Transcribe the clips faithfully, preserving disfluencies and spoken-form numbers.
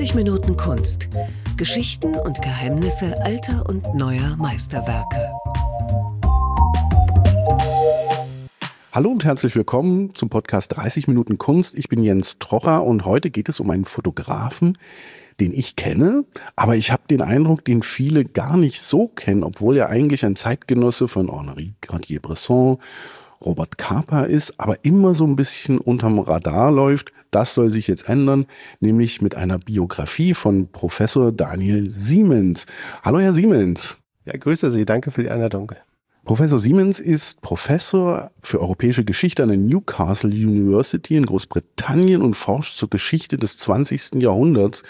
dreißig Minuten Kunst. Geschichten und Geheimnisse alter und neuer Meisterwerke. Hallo und herzlich willkommen zum Podcast dreißig Minuten Kunst. Ich bin Jens Trocher und heute geht es um einen Fotografen, den ich kenne, aber ich habe den Eindruck, den viele gar nicht so kennen, obwohl er eigentlich ein Zeitgenosse von Henri Cartier-Bresson, Robert Capa ist, aber immer so ein bisschen unterm Radar läuft. Das soll sich jetzt ändern, nämlich mit einer Biografie von Professor Daniel Siemens. Hallo Herr Siemens. Ja, grüße Sie, danke für die Einladung. Professor Siemens ist Professor für europäische Geschichte an der Newcastle University in Großbritannien und forscht zur Geschichte des zwanzigsten Jahrhunderts.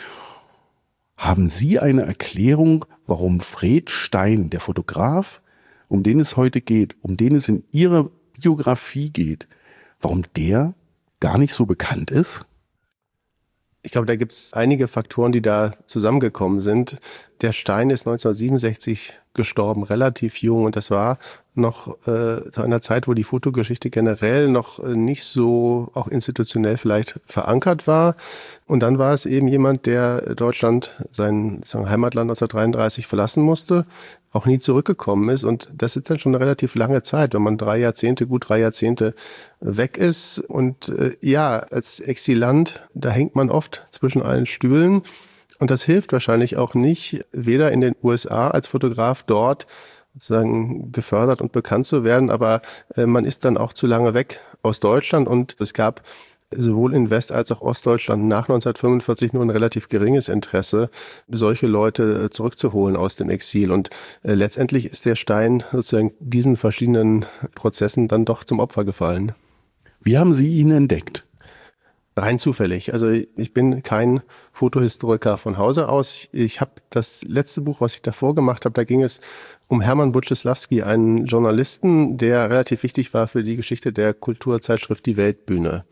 Haben Sie eine Erklärung, warum Fred Stein, der Fotograf, um den es heute geht, um den es in Ihrer Biografie geht, warum der gar nicht so bekannt ist? Ich glaube, da gibt es einige Faktoren, die da zusammengekommen sind. Der Stein ist neunzehnhundertsiebenundsechzig gestorben, relativ jung, und das war noch äh, zu einer Zeit, wo die Fotogeschichte generell noch äh, nicht so auch institutionell vielleicht verankert war. Und dann war es eben jemand, der Deutschland, sein sagen, Heimatland neunzehnhundertdreiunddreißig verlassen musste, auch nie zurückgekommen ist. Und das ist dann schon eine relativ lange Zeit, wenn man drei Jahrzehnte, gut drei Jahrzehnte weg ist. Und äh, ja, als Exilant, da hängt man oft zwischen allen Stühlen. Und das hilft wahrscheinlich auch nicht, weder in den U S A als Fotograf dort sozusagen gefördert und bekannt zu werden, aber äh, man ist dann auch zu lange weg aus Deutschland, und es gab sowohl in West- als auch Ostdeutschland nach neunzehnhundertfünfundvierzig nur ein relativ geringes Interesse, solche Leute zurückzuholen aus dem Exil. Und äh, letztendlich ist der Stein sozusagen diesen verschiedenen Prozessen dann doch zum Opfer gefallen. Wie haben Sie ihn entdeckt? Rein zufällig. Also ich bin kein Fotohistoriker von Hause aus. Ich habe das letzte Buch, was ich davor gemacht habe, da ging es um Hermann Buczysławski, einen Journalisten, der relativ wichtig war für die Geschichte der Kulturzeitschrift Die Weltbühne.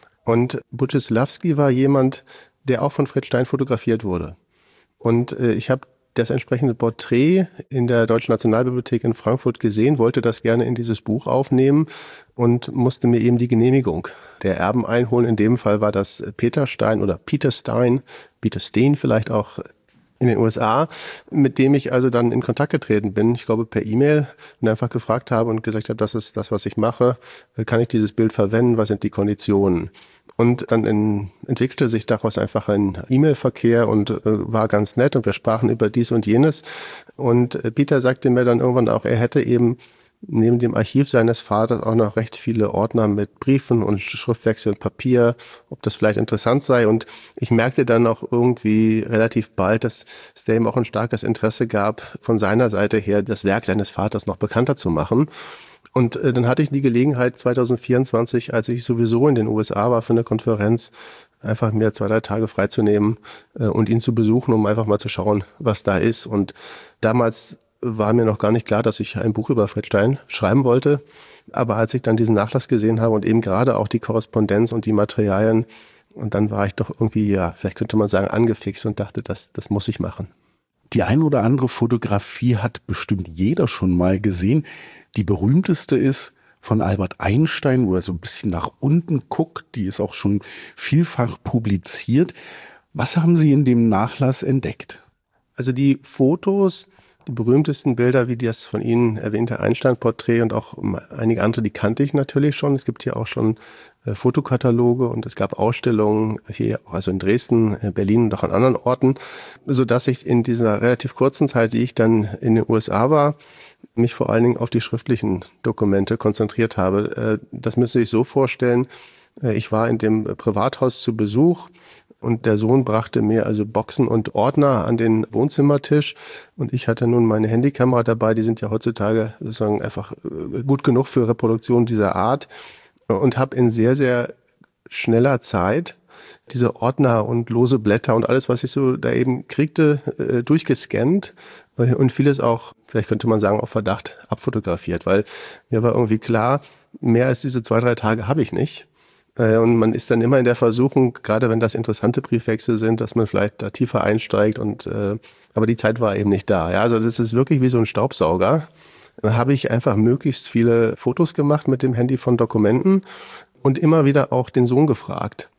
Und Buczysławski war jemand, der auch von Fred Stein fotografiert wurde. Und äh, ich habe das entsprechende Porträt in der Deutschen Nationalbibliothek in Frankfurt gesehen, wollte das gerne in dieses Buch aufnehmen und musste mir eben die Genehmigung der Erben einholen. In dem Fall war das Peter Stein oder Peter Stein, Peter Steen vielleicht auch in den U S A, mit dem ich also dann in Kontakt getreten bin, ich glaube per E-Mail, und einfach gefragt habe und gesagt habe, das ist das, was ich mache, kann ich dieses Bild verwenden, was sind die Konditionen? Und dann in, entwickelte sich daraus einfach ein E-Mail-Verkehr und äh, war ganz nett, und wir sprachen über dies und jenes. Und äh, Peter sagte mir dann irgendwann auch, er hätte eben neben dem Archiv seines Vaters auch noch recht viele Ordner mit Briefen und Schriftwechsel und Papier, ob das vielleicht interessant sei. Und ich merkte dann auch irgendwie relativ bald, dass es dem auch ein starkes Interesse gab, von seiner Seite her das Werk seines Vaters noch bekannter zu machen. Und äh, dann hatte ich die Gelegenheit, zweitausendvierundzwanzig, als ich sowieso in den U S A war für eine Konferenz, einfach mir zwei, drei Tage freizunehmen äh, und ihn zu besuchen, um einfach mal zu schauen, was da ist. Und damals war mir noch gar nicht klar, dass ich ein Buch über Fred Stein schreiben wollte. Aber als ich dann diesen Nachlass gesehen habe und eben gerade auch die Korrespondenz und die Materialien, und dann war ich doch irgendwie, ja, vielleicht könnte man sagen, angefixt und dachte, das, das muss ich machen. Die ein oder andere Fotografie hat bestimmt jeder schon mal gesehen. Die berühmteste ist von Albert Einstein, wo er so ein bisschen nach unten guckt. Die ist auch schon vielfach publiziert. Was haben Sie in dem Nachlass entdeckt? Also die Fotos, die berühmtesten Bilder, wie das von Ihnen erwähnte Einstein-Porträt und auch einige andere, die kannte ich natürlich schon. Es gibt hier auch schon äh, Fotokataloge, und es gab Ausstellungen hier, also in Dresden, Berlin und auch an anderen Orten, sodass ich in dieser relativ kurzen Zeit, die ich dann in den U S A war, mich vor allen Dingen auf die schriftlichen Dokumente konzentriert habe. Äh, das müsste ich so vorstellen, äh, ich war in dem Privathaus zu Besuch, und der Sohn brachte mir also Boxen und Ordner an den Wohnzimmertisch, und ich hatte nun meine Handykamera dabei, die sind ja heutzutage sozusagen einfach gut genug für Reproduktion dieser Art, und habe in sehr, sehr schneller Zeit diese Ordner und lose Blätter und alles, was ich so da eben kriegte, äh, durchgescannt und vieles auch, vielleicht könnte man sagen, auf Verdacht abfotografiert, weil mir war irgendwie klar, mehr als diese zwei, drei Tage habe ich nicht. Und man ist dann immer in der Versuchung, gerade wenn das interessante Briefwechsel sind, dass man vielleicht da tiefer einsteigt, und äh, aber die Zeit war eben nicht da. Ja, also das ist wirklich wie so ein Staubsauger. Dann habe ich einfach möglichst viele Fotos gemacht mit dem Handy von Dokumenten und immer wieder auch den Sohn gefragt,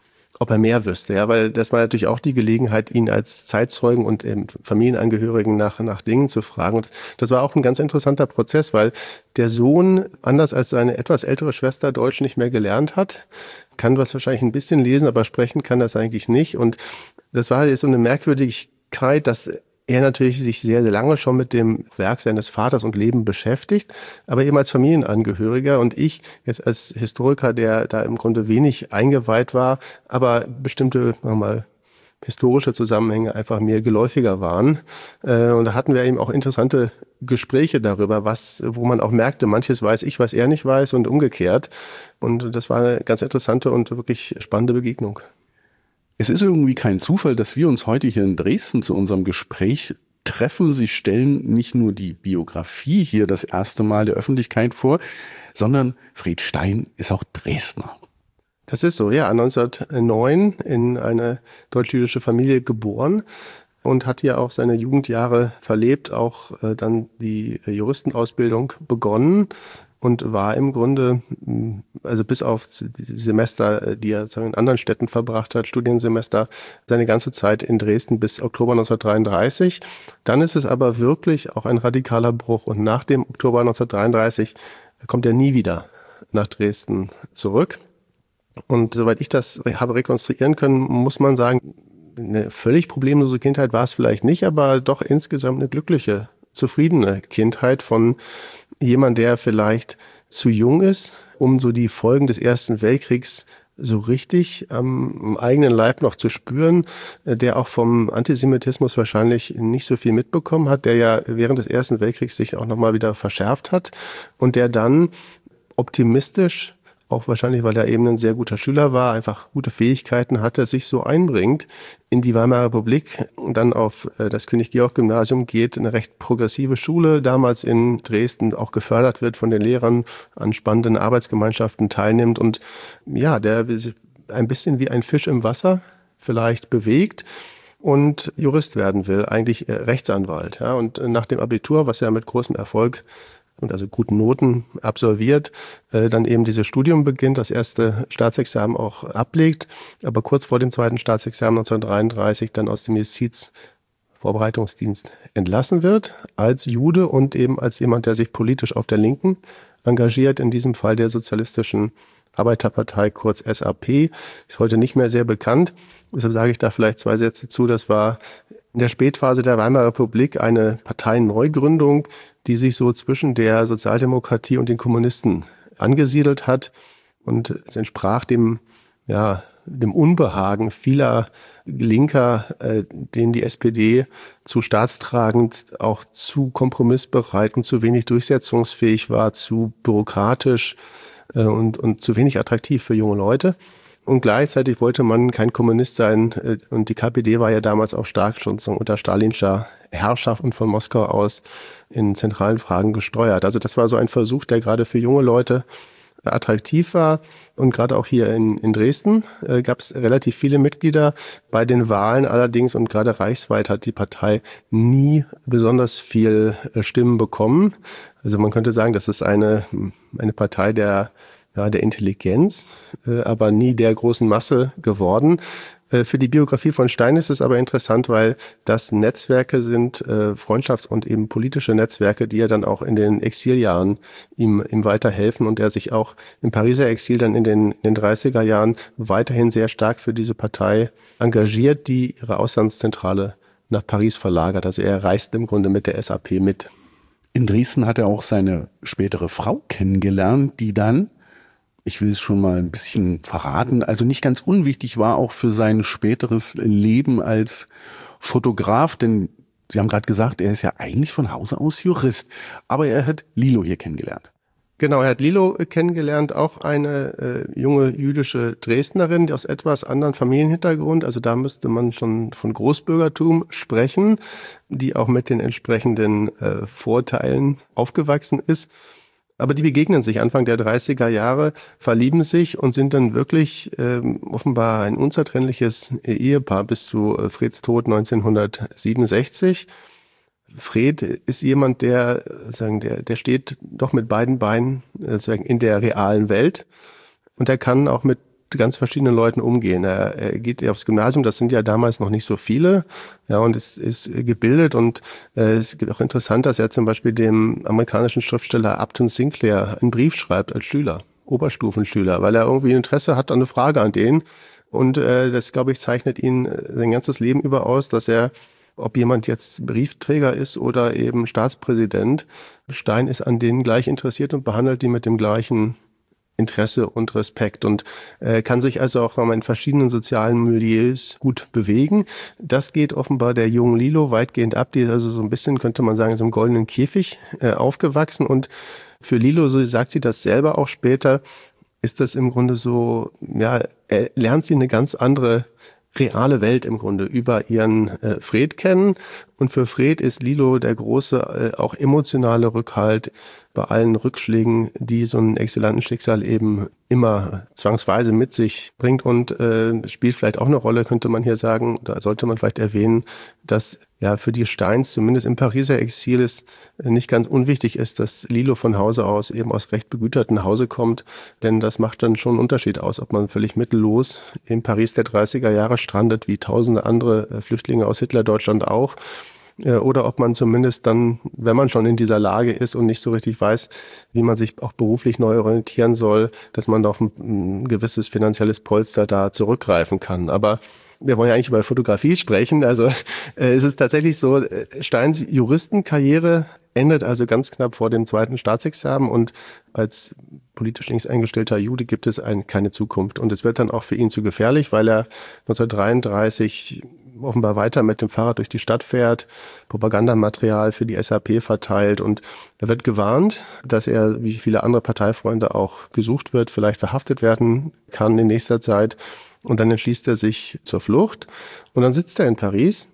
ob er mehr wüsste, ja, weil das war natürlich auch die Gelegenheit, ihn als Zeitzeugen und ähm, Familienangehörigen nach, nach Dingen zu fragen. Und das war auch ein ganz interessanter Prozess, weil der Sohn, anders als seine etwas ältere Schwester, Deutsch nicht mehr gelernt hat, kann was wahrscheinlich ein bisschen lesen, aber sprechen kann das eigentlich nicht. Und das war jetzt so eine Merkwürdigkeit, dass er natürlich sich sehr, sehr lange schon mit dem Werk seines Vaters und Leben beschäftigt, aber eben als Familienangehöriger und ich jetzt als Historiker, der da im Grunde wenig eingeweiht war, aber bestimmte, sagen wir mal, historische Zusammenhänge einfach mir geläufiger waren. Und da hatten wir eben auch interessante Gespräche darüber, was, wo man auch merkte, manches weiß ich, was er nicht weiß und umgekehrt. Und das war eine ganz interessante und wirklich spannende Begegnung. Es ist irgendwie kein Zufall, dass wir uns heute hier in Dresden zu unserem Gespräch treffen. Sie stellen nicht nur die Biografie hier das erste Mal der Öffentlichkeit vor, sondern Fred Stein ist auch Dresdner. Das ist so, ja, neunzehnhundertneun in eine deutsch-jüdische Familie geboren und hat hier auch seine Jugendjahre verlebt, auch äh, dann die Juristenausbildung begonnen. Und war im Grunde, also bis auf die Semester, die er in anderen Städten verbracht hat, Studiensemester, seine ganze Zeit in Dresden bis Oktober neunzehnhundertdreiunddreißig. Dann ist es aber wirklich auch ein radikaler Bruch. Und nach dem Oktober neunzehnhundertdreiunddreißig kommt er nie wieder nach Dresden zurück. Und soweit ich das habe rekonstruieren können, muss man sagen, eine völlig problemlose Kindheit war es vielleicht nicht, aber doch insgesamt eine glückliche, zufriedene Kindheit von jemand, der vielleicht zu jung ist, um so die Folgen des Ersten Weltkriegs so richtig am eigenen Leib noch zu spüren, der auch vom Antisemitismus wahrscheinlich nicht so viel mitbekommen hat, der ja während des Ersten Weltkriegs sich auch nochmal wieder verschärft hat und der dann optimistisch, auch wahrscheinlich, weil er eben ein sehr guter Schüler war, einfach gute Fähigkeiten hatte, sich so einbringt in die Weimarer Republik und dann auf das König-Georg-Gymnasium geht, eine recht progressive Schule, damals in Dresden auch gefördert wird von den Lehrern, an spannenden Arbeitsgemeinschaften teilnimmt und ja, der ein bisschen wie ein Fisch im Wasser vielleicht bewegt und Jurist werden will, eigentlich Rechtsanwalt. Ja, und nach dem Abitur, was er mit großem Erfolg und also guten Noten absolviert, äh, dann eben dieses Studium beginnt, das erste Staatsexamen auch ablegt, aber kurz vor dem zweiten Staatsexamen neunzehnhundertdreiunddreißig dann aus dem Justizvorbereitungsdienst entlassen wird, als Jude und eben als jemand, der sich politisch auf der Linken engagiert, in diesem Fall der Sozialistischen Arbeiterpartei, kurz S A P, ist heute nicht mehr sehr bekannt. Deshalb sage ich da vielleicht zwei Sätze zu. Das war in der Spätphase der Weimarer Republik eine Parteienneugründung, die sich so zwischen der Sozialdemokratie und den Kommunisten angesiedelt hat. Und es entsprach dem, ja, dem Unbehagen vieler Linker, äh, denen die S P D zu staatstragend, auch zu kompromissbereit und zu wenig durchsetzungsfähig war, zu bürokratisch äh, und, und zu wenig attraktiv für junge Leute. Und gleichzeitig wollte man kein Kommunist sein. Und die K P D war ja damals auch stark schon unter stalinscher Herrschaft und von Moskau aus in zentralen Fragen gesteuert. Also das war so ein Versuch, der gerade für junge Leute attraktiv war. Und gerade auch hier in, in Dresden äh, gab es relativ viele Mitglieder. Bei den Wahlen allerdings und gerade reichsweit hat die Partei nie besonders viel äh, Stimmen bekommen. Also man könnte sagen, das ist eine, eine Partei der Ja, der Intelligenz, äh, aber nie der großen Masse geworden. Äh, für die Biografie von Stein ist es aber interessant, weil das Netzwerke sind, äh, Freundschafts- und eben politische Netzwerke, die ja dann auch in den Exiljahren ihm, ihm weiterhelfen und er sich auch im Pariser Exil dann in den, in den dreißiger Jahren weiterhin sehr stark für diese Partei engagiert, die ihre Auslandszentrale nach Paris verlagert. Also er reist im Grunde mit der S A P mit. In Dresden hat er auch seine spätere Frau kennengelernt, die dann, ich will es schon mal ein bisschen verraten, also nicht ganz unwichtig war auch für sein späteres Leben als Fotograf, denn Sie haben gerade gesagt, er ist ja eigentlich von Hause aus Jurist, aber er hat Lilo hier kennengelernt. Genau, er hat Lilo kennengelernt, auch eine äh, junge jüdische Dresdnerin aus etwas anderen Familienhintergrund, also da müsste man schon von Großbürgertum sprechen, die auch mit den entsprechenden äh, Vorteilen aufgewachsen ist. Aber die begegnen sich Anfang der dreißiger Jahre, verlieben sich und sind dann wirklich ähm, offenbar ein unzertrennliches Ehepaar bis zu äh, Freds Tod neunzehnhundertsiebenundsechzig. Fred ist jemand, der, sagen, der, der steht doch mit beiden Beinen äh, sagen, in der realen Welt und er kann auch mit ganz verschiedenen Leuten umgehen. Er, er geht aufs Gymnasium, das sind ja damals noch nicht so viele, ja, und ist, ist gebildet. Und äh, es ist auch interessant, dass er zum Beispiel dem amerikanischen Schriftsteller Upton Sinclair einen Brief schreibt als Schüler, Oberstufenschüler, weil er irgendwie Interesse hat an eine Frage an den. Und äh, das, glaube ich, zeichnet ihn sein ganzes Leben über aus, dass er, ob jemand jetzt Briefträger ist oder eben Staatspräsident, Stein ist an denen gleich interessiert und behandelt die mit dem gleichen Interesse und Respekt und äh, kann sich also auch in verschiedenen sozialen Milieus gut bewegen. Das geht offenbar der jungen Lilo weitgehend ab. Die ist also so ein bisschen, könnte man sagen, in so einem goldenen Käfig äh, aufgewachsen. Und für Lilo, so sagt sie das selber auch später, ist das im Grunde so, ja, er lernt sie eine ganz andere reale Welt im Grunde über ihren äh, Fred kennen. Und für Fred ist Lilo der große, äh, auch emotionale Rückhalt bei allen Rückschlägen, die so ein Exzellentenschicksal eben immer zwangsweise mit sich bringt. Und äh, spielt vielleicht auch eine Rolle, könnte man hier sagen, da sollte man vielleicht erwähnen, dass ja für die Steins, zumindest im Pariser Exil, es nicht ganz unwichtig ist, dass Lilo von Hause aus eben aus recht begüterten Hause kommt. Denn das macht dann schon einen Unterschied aus, ob man völlig mittellos in Paris der dreißiger Jahre strandet, wie tausende andere äh, Flüchtlinge aus Hitlerdeutschland auch. Oder ob man zumindest dann, wenn man schon in dieser Lage ist und nicht so richtig weiß, wie man sich auch beruflich neu orientieren soll, dass man auf ein, ein gewisses finanzielles Polster da zurückgreifen kann. Aber wir wollen ja eigentlich über Fotografie sprechen. Also äh, es ist tatsächlich so, Steins Juristenkarriere endet also ganz knapp vor dem zweiten Staatsexamen und als politisch links eingestellter Jude gibt es ein, keine Zukunft. Und es wird dann auch für ihn zu gefährlich, weil er neunzehnhundertdreiunddreißig offenbar weiter mit dem Fahrrad durch die Stadt fährt, Propagandamaterial für die S A P verteilt und er wird gewarnt, dass er, wie viele andere Parteifreunde, auch gesucht wird, vielleicht verhaftet werden kann in nächster Zeit und dann entschließt er sich zur Flucht und dann sitzt er in Paris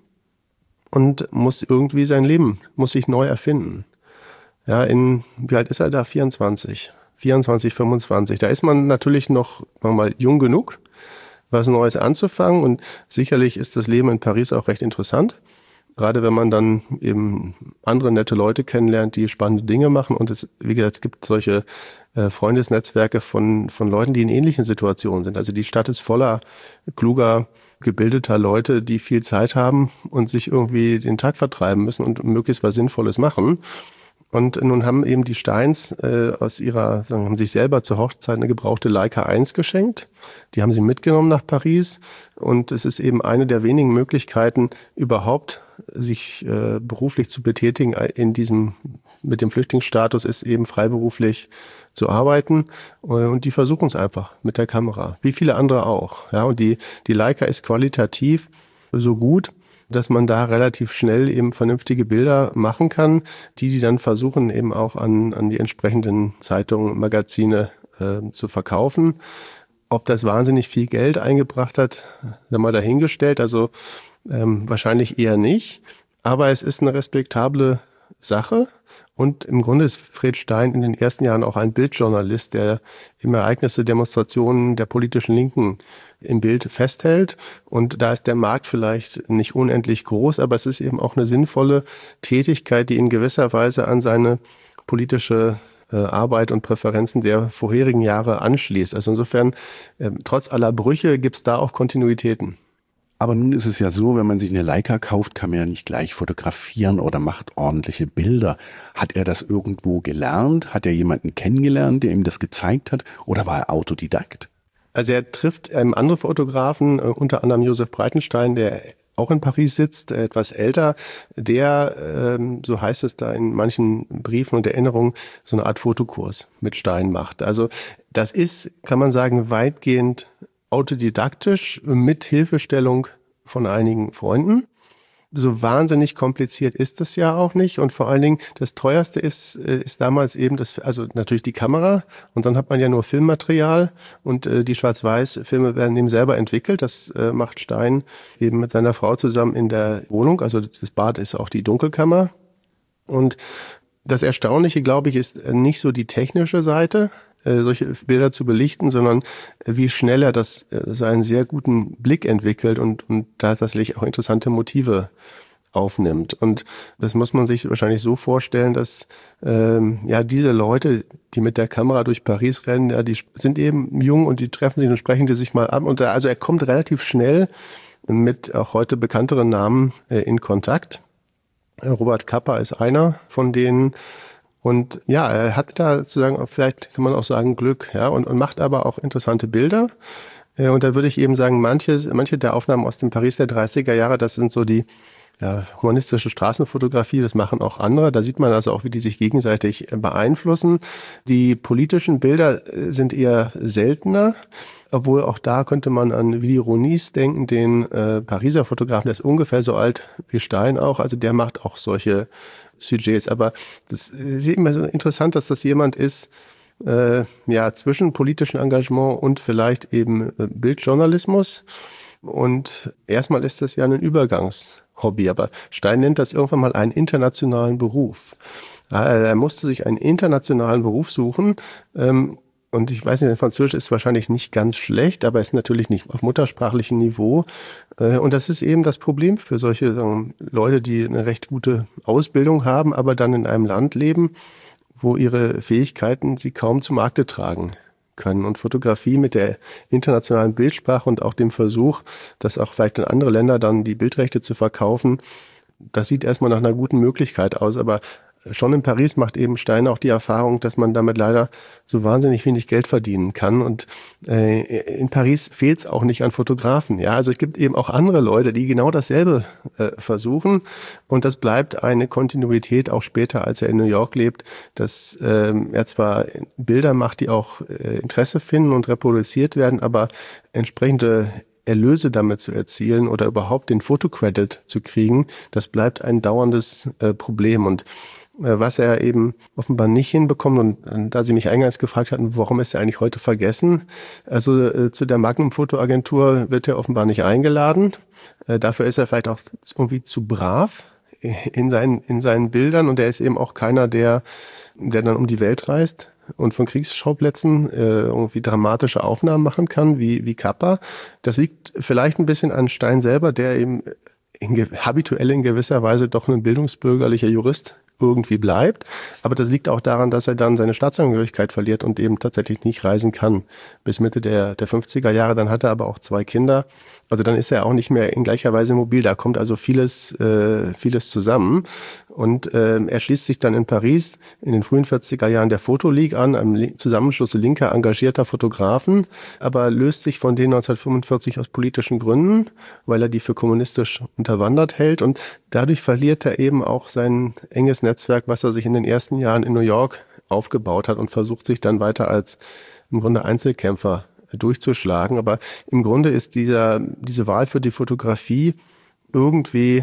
und muss irgendwie sein Leben, muss sich neu erfinden. Ja, in, wie alt ist er da? vierundzwanzig, vierundzwanzig, fünfundzwanzig. Da ist man natürlich noch, sagen wir mal, jung genug, was Neues anzufangen und sicherlich ist das Leben in Paris auch recht interessant, gerade wenn man dann eben andere nette Leute kennenlernt, die spannende Dinge machen und es, wie gesagt, es gibt solche äh, Freundesnetzwerke von von Leuten, die in ähnlichen Situationen sind. Also die Stadt ist voller kluger, gebildeter Leute, die viel Zeit haben und sich irgendwie den Tag vertreiben müssen und möglichst was Sinnvolles machen. Und nun haben eben die Steins äh, aus ihrer, sagen, haben sich selber zur Hochzeit eine gebrauchte Leica eins geschenkt. Die haben sie mitgenommen nach Paris. Und es ist eben eine der wenigen Möglichkeiten, überhaupt sich äh, beruflich zu betätigen in diesem, mit dem Flüchtlingsstatus, ist eben freiberuflich zu arbeiten. Und die versuchen es einfach mit der Kamera, wie viele andere auch. Ja, und die, die Leica ist qualitativ so gut, dass man da relativ schnell eben vernünftige Bilder machen kann, die die dann versuchen eben auch an, an die entsprechenden Zeitungen, Magazine äh, zu verkaufen. Ob das wahnsinnig viel Geld eingebracht hat, haben wir dahingestellt, also ähm, wahrscheinlich eher nicht. Aber es ist eine respektable Sache. Und im Grunde ist Fred Stein in den ersten Jahren auch ein Bildjournalist, der eben Ereignisse, Demonstrationen der politischen Linken im Bild festhält. Und da ist der Markt vielleicht nicht unendlich groß, aber es ist eben auch eine sinnvolle Tätigkeit, die in gewisser Weise an seine politische äh, Arbeit und Präferenzen der vorherigen Jahre anschließt. Also insofern, äh, trotz aller Brüche gibt es da auch Kontinuitäten. Aber nun ist es ja so, wenn man sich eine Leica kauft, kann man ja nicht gleich fotografieren oder macht ordentliche Bilder. Hat er das irgendwo gelernt? Hat er jemanden kennengelernt, der ihm das gezeigt hat? Oder war er Autodidakt? Also er trifft ähm, andere Fotografen, äh, unter anderem Josef Breitenstein, der auch in Paris sitzt, äh, etwas älter, der, ähm, so heißt es da in manchen Briefen und Erinnerungen, so eine Art Fotokurs mit Stein macht. Also das ist, kann man sagen, weitgehend autodidaktisch mit Hilfestellung von einigen Freunden. So wahnsinnig kompliziert ist es ja auch nicht und vor allen Dingen das teuerste ist ist damals eben das, also natürlich die Kamera und dann hat man ja nur Filmmaterial und äh, die Schwarz-Weiß-Filme werden eben selber entwickelt. Das äh, macht Stein eben mit seiner Frau zusammen in der Wohnung, also das Bad ist auch die Dunkelkammer und das Erstaunliche, glaube ich, ist nicht so die technische Seite, solche Bilder zu belichten, sondern wie schnell er das, so einen sehr guten Blick entwickelt und, und tatsächlich auch interessante Motive aufnimmt. Und das muss man sich wahrscheinlich so vorstellen, dass ähm, ja diese Leute, die mit der Kamera durch Paris rennen, ja, die sind eben jung und die treffen sich und sprechen die sich mal ab. Und da, also er kommt relativ schnell mit auch heute bekannteren Namen äh, in Kontakt. Robert Capa ist einer von denen. Und ja, er hat da sozusagen, vielleicht kann man auch sagen, Glück, ja, und, und macht aber auch interessante Bilder. Und da würde ich eben sagen, manche, manche der Aufnahmen aus dem Paris der dreißiger Jahre, das sind so die ja, humanistische Straßenfotografie, das machen auch andere. Da sieht man also auch, wie die sich gegenseitig beeinflussen. Die politischen Bilder sind eher seltener, obwohl auch da könnte man an Willy Ronis denken, den äh, Pariser Fotografen, der ist ungefähr so alt wie Stein auch, also der macht auch solche Sujets. Aber das ist immer so interessant, dass das jemand ist, äh, ja, zwischen politischem Engagement und vielleicht eben äh, Bildjournalismus. Und erstmal ist das ja ein Übergangs Hobby, aber Stein nennt das irgendwann mal einen internationalen Beruf. Ja, er musste sich einen internationalen Beruf suchen, ähm, und ich weiß nicht, Französisch ist wahrscheinlich nicht ganz schlecht, aber ist natürlich nicht auf muttersprachlichem Niveau. Äh, und das ist eben das Problem für solche sagen, Leute, die eine recht gute Ausbildung haben, aber dann in einem Land leben, wo ihre Fähigkeiten sie kaum zu Markte tragen können. Und Fotografie mit der internationalen Bildsprache und auch dem Versuch, das auch vielleicht in andere Länder dann die Bildrechte zu verkaufen, das sieht erstmal nach einer guten Möglichkeit aus. Aber schon in Paris macht eben Stein auch die Erfahrung, dass man damit leider so wahnsinnig wenig Geld verdienen kann. Und äh, in Paris fehlt es auch nicht an Fotografen. Ja, also es gibt eben auch andere Leute, die genau dasselbe äh, versuchen. Und das bleibt eine Kontinuität auch später, als er in New York lebt, dass äh, er zwar Bilder macht, die auch äh, Interesse finden und reproduziert werden, aber entsprechende Erlöse damit zu erzielen oder überhaupt den Fotocredit zu kriegen, das bleibt ein dauerndes äh, Problem. Und äh, was er eben offenbar nicht hinbekommt, und äh, da Sie mich eingangs gefragt hatten, warum ist er eigentlich heute vergessen? Also äh, zu der Magnum Fotoagentur wird er offenbar nicht eingeladen. Äh, dafür ist er vielleicht auch irgendwie zu brav in seinen, in seinen Bildern, und er ist eben auch keiner, der, der dann um die Welt reist und von Kriegsschauplätzen äh, irgendwie dramatische Aufnahmen machen kann, wie, wie Capa. Das liegt vielleicht ein bisschen an Stein selber, der eben in, habituell in gewisser Weise doch ein bildungsbürgerlicher Jurist irgendwie bleibt. Aber das liegt auch daran, dass er dann seine Staatsangehörigkeit verliert und eben tatsächlich nicht reisen kann. Bis Mitte der, der fünfziger Jahre, dann hat er aber auch zwei Kinder. Also dann ist er auch nicht mehr in gleicher Weise mobil. Da kommt also vieles, äh, vieles zusammen. Und äh, er schließt sich dann in Paris in den frühen vierziger Jahren der Photo League an, einem Zusammenschluss linker, engagierter Fotografen, aber löst sich von denen neunzehnhundertfünfundvierzig aus politischen Gründen, weil er die für kommunistisch unterwandert hält. Und dadurch verliert er eben auch sein enges Netzwerk, was er sich in den ersten Jahren in New York aufgebaut hat, und versucht sich dann weiter als im Grunde Einzelkämpfer durchzuschlagen. Aber im Grunde ist dieser, diese Wahl für die Fotografie irgendwie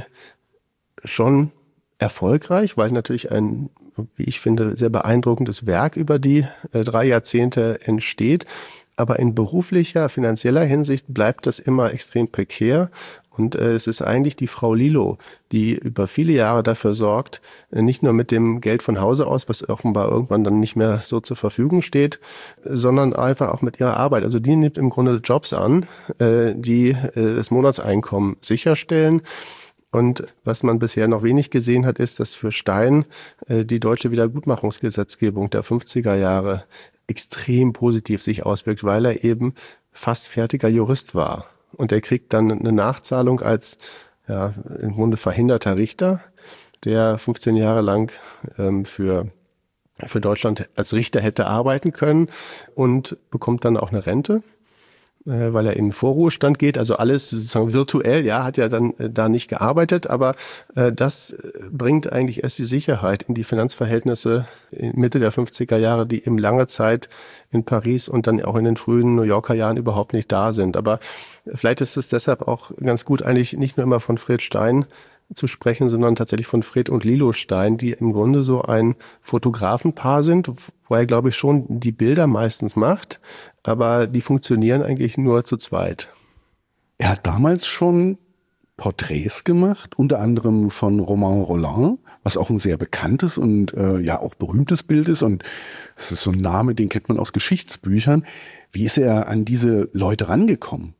schon erfolgreich, weil natürlich ein, wie ich finde, sehr beeindruckendes Werk über die äh, drei Jahrzehnte entsteht. Aber in beruflicher, finanzieller Hinsicht bleibt das immer extrem prekär. Und äh, es ist eigentlich die Frau Lilo, die über viele Jahre dafür sorgt, äh, nicht nur mit dem Geld von Hause aus, was offenbar irgendwann dann nicht mehr so zur Verfügung steht, sondern einfach auch mit ihrer Arbeit. Also die nimmt im Grunde Jobs an, äh, die äh, das Monatseinkommen sicherstellen. Und was man bisher noch wenig gesehen hat, ist, dass für Stein äh, die deutsche Wiedergutmachungsgesetzgebung der fünfziger Jahre extrem positiv sich auswirkt, weil er eben fast fertiger Jurist war. Und er kriegt dann eine Nachzahlung als ja, im Grunde verhinderter Richter, der fünfzehn Jahre lang ähm, für, für Deutschland als Richter hätte arbeiten können, und bekommt dann auch eine Rente, äh, weil er in den Vorruhestand geht. Also alles sozusagen virtuell, ja, hat ja dann äh, da nicht gearbeitet, aber äh, das bringt eigentlich erst die Sicherheit in die Finanzverhältnisse in Mitte der fünfziger Jahre, die eben lange Zeit in Paris und dann auch in den frühen New Yorker Jahren überhaupt nicht da sind. Aber vielleicht ist es deshalb auch ganz gut, eigentlich nicht nur immer von Fred Stein zu sprechen, sondern tatsächlich von Fred und Lilo Stein, die im Grunde so ein Fotografenpaar sind, wo er, glaube ich, schon die Bilder meistens macht, aber die funktionieren eigentlich nur zu zweit. Er hat damals schon Porträts gemacht, unter anderem von Romain Rolland, was auch ein sehr bekanntes und äh, ja auch berühmtes Bild ist, und es ist so ein Name, den kennt man aus Geschichtsbüchern. Wie ist er an diese Leute rangekommen?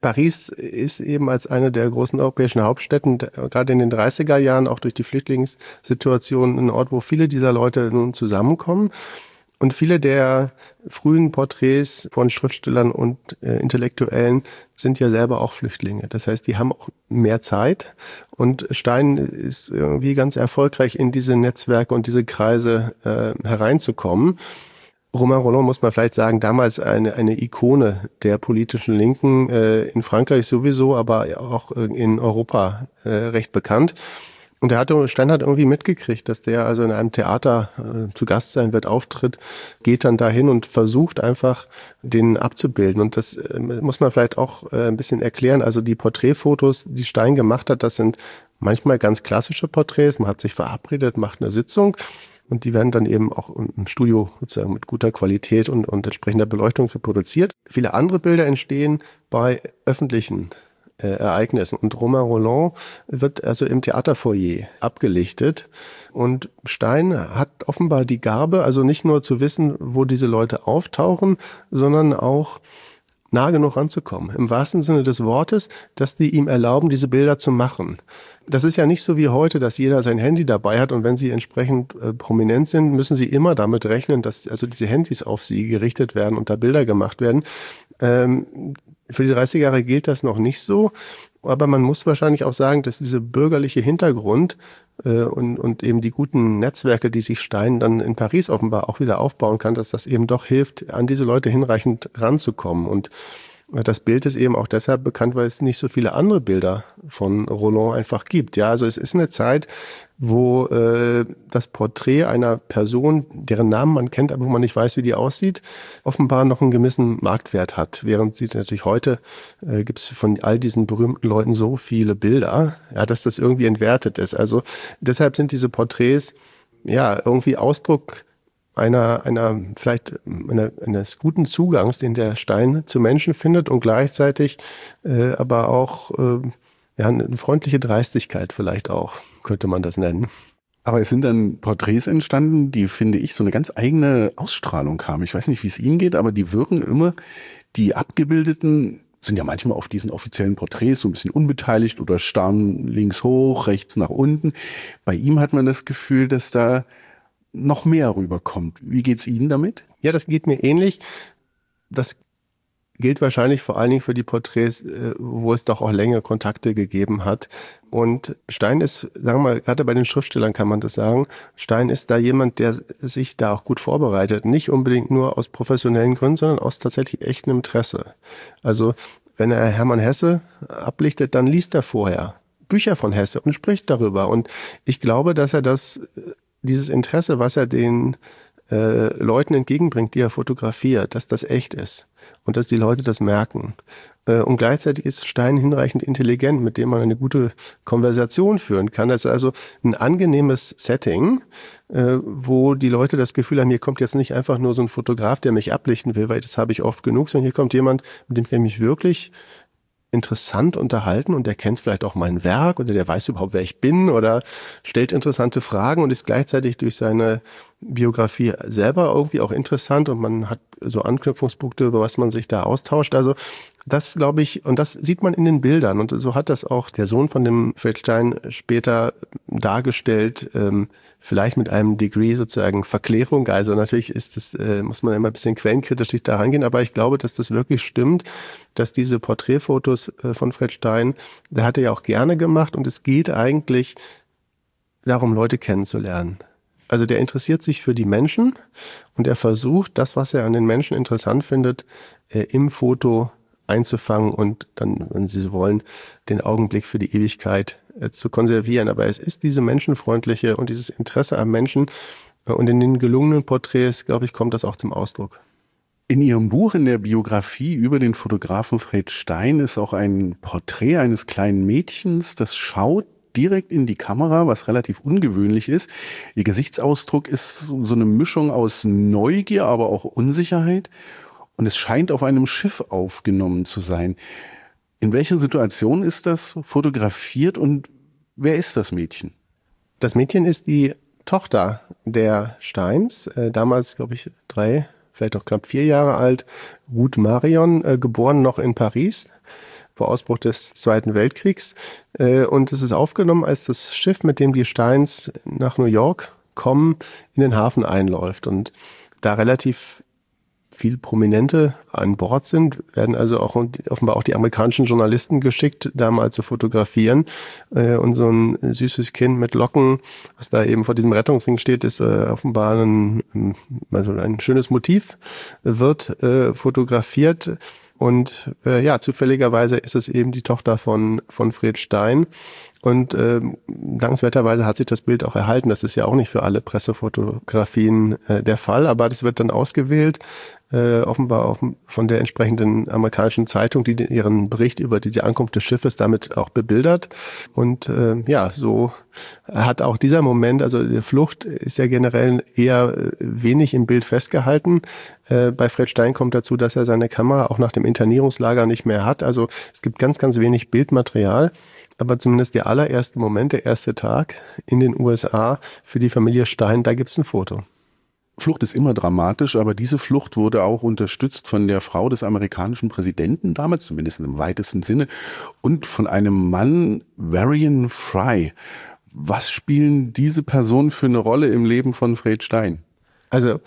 Paris ist eben als eine der großen europäischen Hauptstädten, gerade in den dreißiger Jahren, auch durch die Flüchtlingssituation, ein Ort, wo viele dieser Leute nun zusammenkommen. Und viele der frühen Porträts von Schriftstellern und äh, Intellektuellen sind ja selber auch Flüchtlinge. Das heißt, die haben auch mehr Zeit. Und Stein ist irgendwie ganz erfolgreich, in diese Netzwerke und diese Kreise äh, hereinzukommen. Romain Rolland, muss man vielleicht sagen, damals eine, eine Ikone der politischen Linken, äh, in Frankreich sowieso, aber auch in Europa äh, recht bekannt. Und der hatte, Stein hat irgendwie mitgekriegt, dass der also in einem Theater äh, zu Gast sein wird, auftritt, geht dann dahin und versucht einfach, den abzubilden. Und das äh, muss man vielleicht auch äh, ein bisschen erklären. Also die Porträtfotos, die Stein gemacht hat, das sind manchmal ganz klassische Porträts. Man hat sich verabredet, macht eine Sitzung. Und die werden dann eben auch im Studio sozusagen mit guter Qualität und, und entsprechender Beleuchtung reproduziert. Viele andere Bilder entstehen bei öffentlichen äh, Ereignissen. Und Romain Rolland wird also im Theaterfoyer abgelichtet. Und Stein hat offenbar die Gabe, also nicht nur zu wissen, wo diese Leute auftauchen, sondern auch nah genug ranzukommen. Im wahrsten Sinne des Wortes, dass die ihm erlauben, diese Bilder zu machen. Das ist ja nicht so wie heute, dass jeder sein Handy dabei hat und wenn sie entsprechend äh, prominent sind, müssen sie immer damit rechnen, dass also diese Handys auf sie gerichtet werden und da Bilder gemacht werden. Ähm, für die dreißiger Jahre gilt das noch nicht so, aber man muss wahrscheinlich auch sagen, dass dieser bürgerliche Hintergrund äh, und, und eben die guten Netzwerke, die sich Stein dann in Paris offenbar auch wieder aufbauen kann, dass das eben doch hilft, an diese Leute hinreichend ranzukommen. Und das Bild ist eben auch deshalb bekannt, weil es nicht so viele andere Bilder von Rolland einfach gibt. Ja, also es ist eine Zeit, wo äh, das Porträt einer Person, deren Namen man kennt, aber wo man nicht weiß, wie die aussieht, offenbar noch einen gewissen Marktwert hat. Während sie natürlich heute äh, gibt es von all diesen berühmten Leuten so viele Bilder, ja, dass das irgendwie entwertet ist. Also deshalb sind diese Porträts ja irgendwie Ausdruck einer, einer vielleicht einer, eines guten Zugangs, den der Stein zu Menschen findet und gleichzeitig äh, aber auch äh, ja, eine freundliche Dreistigkeit vielleicht auch, könnte man das nennen. Aber es sind dann Porträts entstanden, die, finde ich, so eine ganz eigene Ausstrahlung haben. Ich weiß nicht, wie es Ihnen geht, aber die wirken immer, die Abgebildeten sind ja manchmal auf diesen offiziellen Porträts so ein bisschen unbeteiligt oder starren links hoch, rechts nach unten. Bei ihm hat man das Gefühl, dass da noch mehr rüberkommt. Wie geht's Ihnen damit? Ja, das geht mir ähnlich. Das gilt wahrscheinlich vor allen Dingen für die Porträts, wo es doch auch längere Kontakte gegeben hat. Und Stein ist, sagen wir mal, gerade bei den Schriftstellern kann man das sagen, Stein ist da jemand, der sich da auch gut vorbereitet. Nicht unbedingt nur aus professionellen Gründen, sondern aus tatsächlich echtem Interesse. Also wenn er Hermann Hesse ablichtet, dann liest er vorher Bücher von Hesse und spricht darüber. Und ich glaube, dass er das dieses Interesse, was er den äh, Leuten entgegenbringt, die er fotografiert, dass das echt ist und dass die Leute das merken. Äh, und gleichzeitig ist Stein hinreichend intelligent, mit dem man eine gute Konversation führen kann. Das ist also ein angenehmes Setting, äh, wo die Leute das Gefühl haben, hier kommt jetzt nicht einfach nur so ein Fotograf, der mich ablichten will, weil das habe ich oft genug, sondern hier kommt jemand, mit dem kann ich mich wirklich interessant unterhalten und der kennt vielleicht auch mein Werk oder der weiß überhaupt, wer ich bin oder stellt interessante Fragen und ist gleichzeitig durch seine Biografie selber irgendwie auch interessant und man hat so Anknüpfungspunkte, über was man sich da austauscht. Also das glaube ich, und das sieht man in den Bildern und so hat das auch der Sohn von dem Fred Stein später dargestellt, ähm, vielleicht mit einem Degree sozusagen Verklärung. Also natürlich ist das, äh, muss man immer ein bisschen quellenkritisch sich da rangehen, aber ich glaube, dass das wirklich stimmt, dass diese Porträtfotos äh, von Fred Stein, der hat er ja auch gerne gemacht und es geht eigentlich darum, Leute kennenzulernen. Also der interessiert sich für die Menschen und er versucht, das, was er an den Menschen interessant findet, äh, im Foto einzufangen und dann, wenn Sie so wollen, den Augenblick für die Ewigkeit äh, zu konservieren. Aber es ist diese menschenfreundliche und dieses Interesse am Menschen äh, und in den gelungenen Porträts, glaube ich, kommt das auch zum Ausdruck. In Ihrem Buch, in der Biografie über den Fotografen Fred Stein, ist auch ein Porträt eines kleinen Mädchens, das schaut direkt in die Kamera, was relativ ungewöhnlich ist. Ihr Gesichtsausdruck ist so eine Mischung aus Neugier, aber auch Unsicherheit. Und es scheint auf einem Schiff aufgenommen zu sein. In welcher Situation ist das fotografiert und wer ist das Mädchen? Das Mädchen ist die Tochter der Steins, äh, damals, glaube ich, drei, vielleicht auch knapp vier Jahre alt, Ruth Marion, äh, geboren noch in Paris. vor Ausbruch des Zweiten Weltkriegs. Und es ist aufgenommen, als das Schiff, mit dem die Steins nach New York kommen, in den Hafen einläuft. Und da relativ viele Prominente an Bord sind, werden also auch offenbar auch die amerikanischen Journalisten geschickt, da mal zu fotografieren. Und so ein süßes Kind mit Locken, was da eben vor diesem Rettungsring steht, ist offenbar ein, also ein schönes Motiv, wird fotografiert. Und äh, ja, zufälligerweise ist es eben die Tochter von von Fred Stein. Und äh, dankenswerterweise hat sich das Bild auch erhalten. Das ist ja auch nicht für alle Pressefotografien äh, der Fall, aber das wird dann ausgewählt, äh, offenbar auch von der entsprechenden amerikanischen Zeitung, die ihren Bericht über diese Ankunft des Schiffes damit auch bebildert. Und äh, ja, so hat auch dieser Moment, also die Flucht ist ja generell eher wenig im Bild festgehalten. Äh, bei Fred Stein kommt dazu, dass er seine Kamera auch nach dem Internierungslager nicht mehr hat. Also es gibt ganz, ganz wenig Bildmaterial. Aber zumindest der allererste Moment, der erste Tag in den U S A für die Familie Stein, da gibt's ein Foto. Flucht ist immer dramatisch, aber diese Flucht wurde auch unterstützt von der Frau des amerikanischen Präsidenten damals, zumindest im weitesten Sinne, und von einem Mann, Varian Fry. Was spielen diese Personen für eine Rolle im Leben von Fred Stein? Also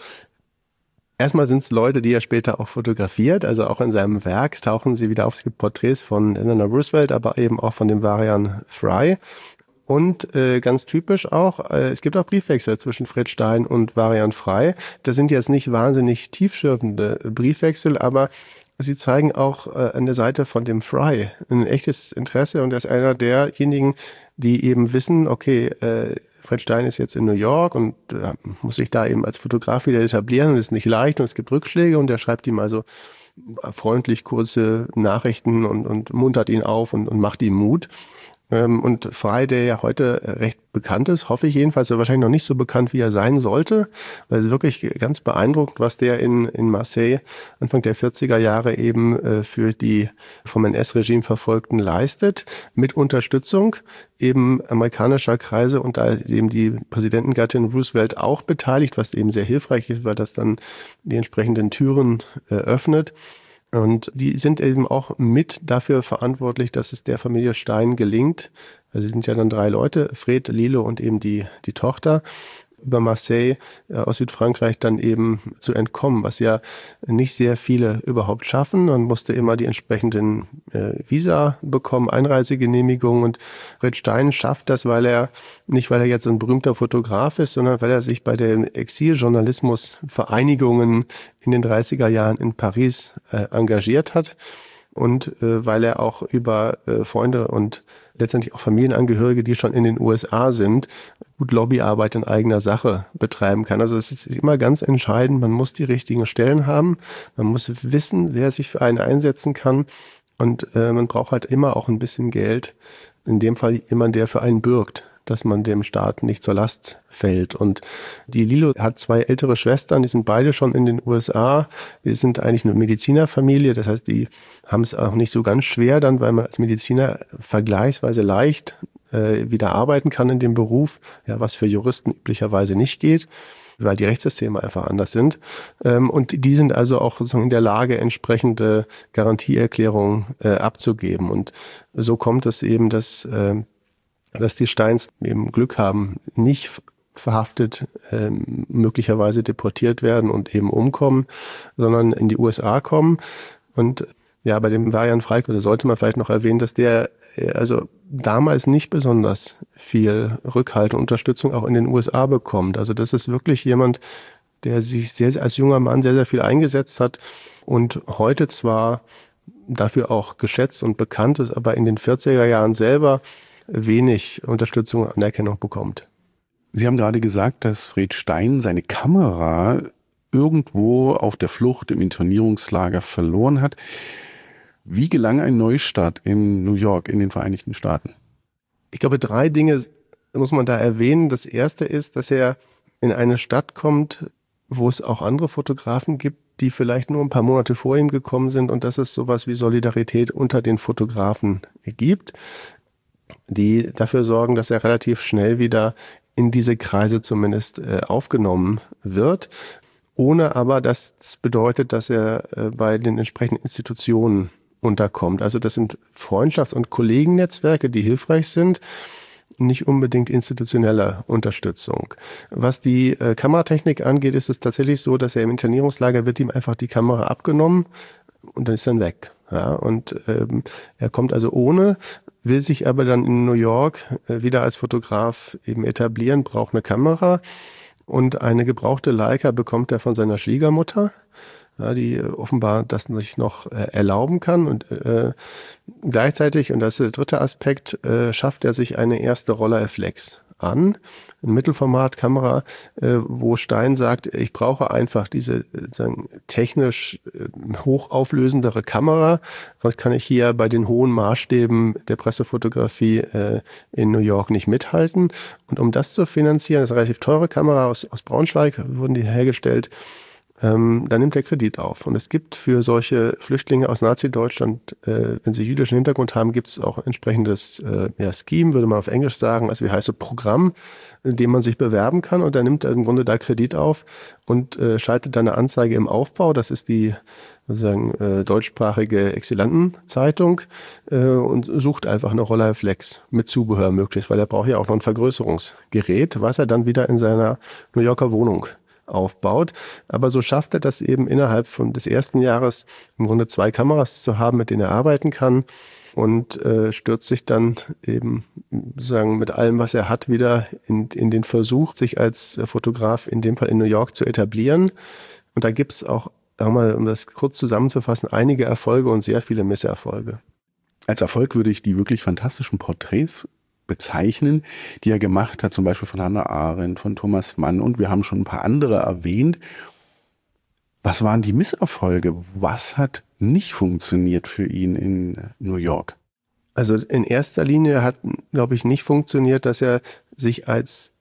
erstmal sind es Leute, die er später auch fotografiert, also auch in seinem Werk tauchen sie wieder auf. Es gibt Porträts von Eleanor Roosevelt, aber eben auch von dem Varian Fry. Und äh, ganz typisch auch, äh, es gibt auch Briefwechsel zwischen Fred Stein und Varian Fry. Das sind jetzt nicht wahnsinnig tiefschürfende Briefwechsel, aber sie zeigen auch äh, an der Seite von dem Fry ein echtes Interesse. Und er ist einer derjenigen, die eben wissen, okay, äh, Fred Stein ist jetzt in New York und äh, muss sich da eben als Fotograf wieder etablieren und ist nicht leicht und es gibt Rückschläge und er schreibt ihm also freundlich kurze Nachrichten und, und muntert ihn auf und, und macht ihm Mut. Und Fry, der ja heute recht bekannt ist, hoffe ich jedenfalls, er wahrscheinlich noch nicht so bekannt, wie er sein sollte, weil es wirklich ganz beeindruckend, was der in, in Marseille Anfang der vierziger Jahre eben äh, für die vom N S-Regime Verfolgten leistet, mit Unterstützung eben amerikanischer Kreise und da ist eben die Präsidentengattin Roosevelt auch beteiligt, was eben sehr hilfreich ist, weil das dann die entsprechenden Türen äh, öffnet. Und die sind eben auch mit dafür verantwortlich, dass es der Familie Stein gelingt. Also es sind ja dann drei Leute, Fred, Lilo und eben die, die Tochter, über Marseille äh, aus Südfrankreich dann eben zu entkommen, was ja nicht sehr viele überhaupt schaffen. Man musste immer die entsprechenden äh, Visa bekommen, Einreisegenehmigungen und Fred Stein schafft das, weil er, nicht weil er jetzt ein berühmter Fotograf ist, sondern weil er sich bei den Exiljournalismusvereinigungen in den dreißiger Jahren in Paris äh, engagiert hat. Und äh, weil er auch über äh, Freunde und letztendlich auch Familienangehörige, die schon in den U S A sind, gut Lobbyarbeit in eigener Sache betreiben kann. Also es ist immer ganz entscheidend, man muss die richtigen Stellen haben, man muss wissen, wer sich für einen einsetzen kann und äh, man braucht halt immer auch ein bisschen Geld, in dem Fall jemand, der für einen bürgt, dass man dem Staat nicht zur Last fällt. Und die Lilo hat zwei ältere Schwestern, die sind beide schon in den U S A. Wir sind eigentlich eine Medizinerfamilie, das heißt, die haben es auch nicht so ganz schwer dann, weil man als Mediziner vergleichsweise leicht äh, wieder arbeiten kann in dem Beruf, ja, was für Juristen üblicherweise nicht geht, weil die Rechtssysteme einfach anders sind. Ähm, und die sind also auch sozusagen in der Lage, entsprechende Garantieerklärungen äh, abzugeben. Und so kommt es eben, dass äh, dass die Steins eben Glück haben, nicht verhaftet, äh, möglicherweise deportiert werden und eben umkommen, sondern in die U S A kommen. Und ja, bei dem Varian Fry sollte man vielleicht noch erwähnen, dass der äh, also damals nicht besonders viel Rückhalt und Unterstützung auch in den U S A bekommt. Also das ist wirklich jemand, der sich sehr, als junger Mann sehr, sehr viel eingesetzt hat und heute zwar dafür auch geschätzt und bekannt ist, aber in den vierziger Jahren selber wenig Unterstützung und Anerkennung bekommt. Sie haben gerade gesagt, dass Fred Stein seine Kamera irgendwo auf der Flucht im Internierungslager verloren hat. Wie gelang ein Neustart in New York, in den Vereinigten Staaten? Ich glaube, drei Dinge muss man da erwähnen. Das erste ist, dass er in eine Stadt kommt, wo es auch andere Fotografen gibt, die vielleicht nur ein paar Monate vor ihm gekommen sind und dass es sowas wie Solidarität unter den Fotografen gibt, die dafür sorgen, dass er relativ schnell wieder in diese Kreise zumindest äh, aufgenommen wird, ohne aber, dass das bedeutet, dass er äh, bei den entsprechenden Institutionen unterkommt. Also das sind Freundschafts- und Kollegennetzwerke, die hilfreich sind, nicht unbedingt institutionelle Unterstützung. Was die äh, Kameratechnik angeht, ist es tatsächlich so, dass er im Internierungslager wird ihm einfach die Kamera abgenommen und dann ist dann weg. Ja, und ähm, er kommt also ohne, will sich aber dann in New York äh, wieder als Fotograf eben etablieren, braucht eine Kamera und eine gebrauchte Leica bekommt er von seiner Schwiegermutter, ja, die offenbar das sich noch äh, erlauben kann und äh, gleichzeitig, und das ist der dritte Aspekt, äh, schafft er sich eine erste Rolleiflex an, eine Mittelformatkamera, äh, wo Stein sagt, ich brauche einfach diese sagen, technisch äh, hochauflösendere Kamera, sonst kann ich hier bei den hohen Maßstäben der Pressefotografie äh, in New York nicht mithalten. Und um das zu finanzieren, das ist eine relativ teure Kamera aus, aus Braunschweig, wurden die hergestellt, Ähm, da nimmt er Kredit auf. Und es gibt für solche Flüchtlinge aus Nazi-Deutschland, äh, wenn sie jüdischen Hintergrund haben, gibt es auch entsprechendes äh, ja, Scheme, würde man auf Englisch sagen, also wie heißt so Programm, in dem man sich bewerben kann. Und da nimmt er im Grunde da Kredit auf und äh, schaltet dann eine Anzeige im Aufbau. Das ist die sozusagen äh, deutschsprachige Exzellentenzeitung äh, und sucht einfach eine Rolleiflex mit Zubehör möglichst, weil er braucht ja auch noch ein Vergrößerungsgerät, was er dann wieder in seiner New Yorker Wohnung aufbaut. Aber so schafft er das eben innerhalb von des ersten Jahres im Grunde zwei Kameras zu haben, mit denen er arbeiten kann und äh, stürzt sich dann eben sozusagen mit allem, was er hat, wieder in, in den Versuch, sich als Fotograf in dem Fall in New York zu etablieren. Und da gibt es auch, sagen wir mal, um das kurz zusammenzufassen, einige Erfolge und sehr viele Misserfolge. Als Erfolg würde ich die wirklich fantastischen Porträts bezeichnen, die er gemacht hat, zum Beispiel von Hannah Arendt, von Thomas Mann, und wir haben schon ein paar andere erwähnt. Was waren die Misserfolge? Was hat nicht funktioniert für ihn in New York? Also in erster Linie hat, glaube ich, nicht funktioniert, dass er sich als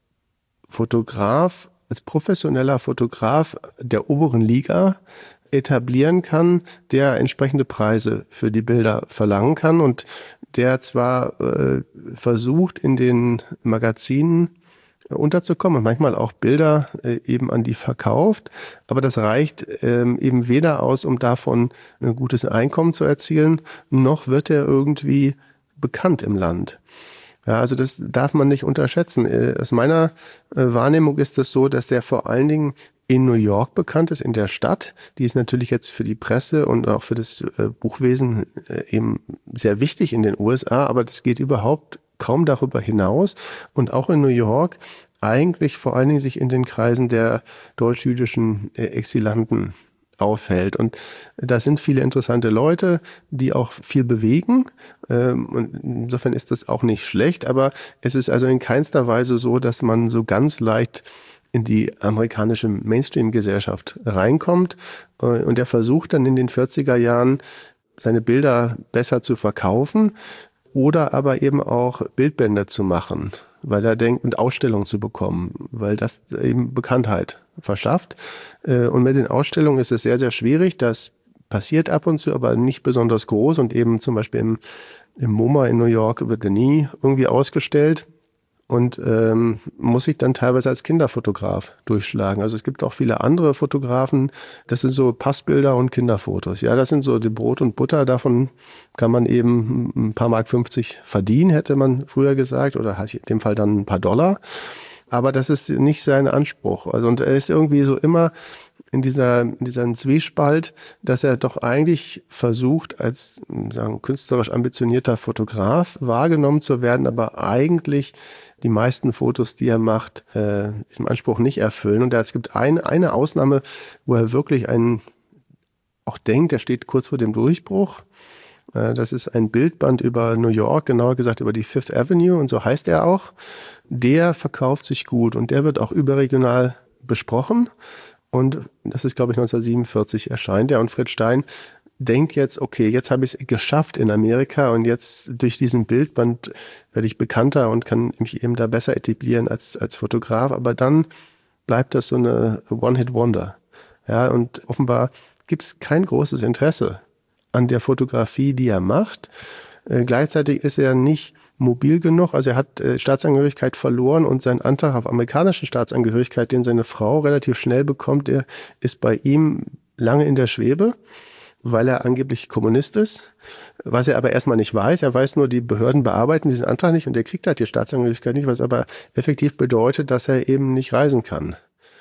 Fotograf, als professioneller Fotograf der oberen Liga etablieren kann, der entsprechende Preise für die Bilder verlangen kann und der zwar äh, versucht, in den Magazinen äh, unterzukommen und manchmal auch Bilder äh, eben an die verkauft, aber das reicht ähm, eben weder aus, um davon ein gutes Einkommen zu erzielen, noch wird er irgendwie bekannt im Land. Ja, also das darf man nicht unterschätzen. Äh, aus meiner äh, Wahrnehmung ist es so, dass der vor allen Dingen in New York bekannt ist, in der Stadt. Die ist natürlich jetzt für die Presse und auch für das äh, Buchwesen äh, eben sehr wichtig in den U S A, aber das geht überhaupt kaum darüber hinaus. Und auch in New York eigentlich vor allen Dingen sich in den Kreisen der deutsch-jüdischen äh, Exilanten aufhält. Und da sind viele interessante Leute, die auch viel bewegen. Ähm, und insofern ist das auch nicht schlecht, aber es ist also in keinster Weise so, dass man so ganz leicht in die amerikanische Mainstream-Gesellschaft reinkommt. Und er versucht dann in den vierziger Jahren, seine Bilder besser zu verkaufen oder aber eben auch Bildbände zu machen, weil er denkt, und Ausstellungen zu bekommen, weil das eben Bekanntheit verschafft. Und mit den Ausstellungen ist es sehr, sehr schwierig. Das passiert ab und zu, aber nicht besonders groß. Und eben zum Beispiel im, im MoMA in New York wird er nie irgendwie ausgestellt. Und ähm, muss sich dann teilweise als Kinderfotograf durchschlagen. Also es gibt auch viele andere Fotografen, das sind so Passbilder und Kinderfotos. Ja, das sind so die Brot und Butter, davon kann man eben ein paar Mark fünfzig verdienen, hätte man früher gesagt, oder hat in dem Fall dann ein paar Dollar. Aber das ist nicht sein Anspruch. Also und er ist irgendwie so immer in dieser, in diesem Zwiespalt, dass er doch eigentlich versucht, als sagen, künstlerisch ambitionierter Fotograf wahrgenommen zu werden, aber eigentlich die meisten Fotos, die er macht, äh, diesem Anspruch nicht erfüllen. Und es gibt ein, eine Ausnahme, wo er wirklich einen, auch denkt, er steht kurz vor dem Durchbruch. Äh, das ist ein Bildband über New York, genauer gesagt über die Fifth Avenue, und so heißt er auch. Der verkauft sich gut und der wird auch überregional besprochen. Und das ist, glaube ich, neunzehnhundertsiebenundvierzig erscheint er. Und Fred Stein denkt jetzt, okay, jetzt habe ich es geschafft in Amerika und jetzt durch diesen Bildband werde ich bekannter und kann mich eben da besser etablieren als, als Fotograf. Aber dann bleibt das so eine One-Hit-Wonder. Ja, und offenbar gibt es kein großes Interesse an der Fotografie, die er macht. Äh, gleichzeitig ist er nicht mobil genug, also er hat äh, Staatsangehörigkeit verloren und sein Antrag auf amerikanische Staatsangehörigkeit, den seine Frau relativ schnell bekommt, der ist bei ihm lange in der Schwebe. weil er angeblich Kommunist ist, was er aber erstmal nicht weiß. Er weiß nur, die Behörden bearbeiten diesen Antrag nicht und er kriegt halt die Staatsangehörigkeit nicht, was aber effektiv bedeutet, dass er eben nicht reisen kann.